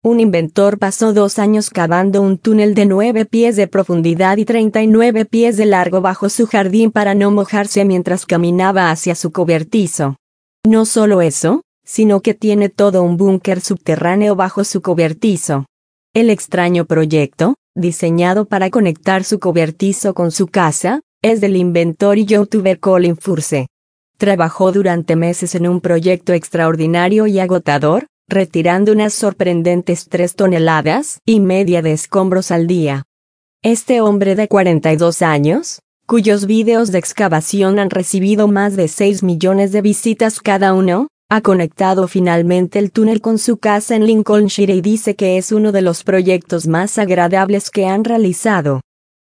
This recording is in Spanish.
Un inventor pasó 2 años cavando un túnel de 9 pies de profundidad y 39 pies de largo bajo su jardín para no mojarse mientras caminaba hacia su cobertizo. No solo eso, sino que tiene todo un búnker subterráneo bajo su cobertizo. El extraño proyecto, diseñado para conectar su cobertizo con su casa, es del inventor y youtuber Colin Furze. Trabajó durante meses en un proyecto extraordinario y agotador, retirando unas sorprendentes 3,5 toneladas de escombros al día. Este hombre de 42 años, cuyos vídeos de excavación han recibido más de 6 millones de visitas cada uno, ha conectado finalmente el túnel con su casa en Lincolnshire y dice que es uno de los proyectos más agradables que han realizado.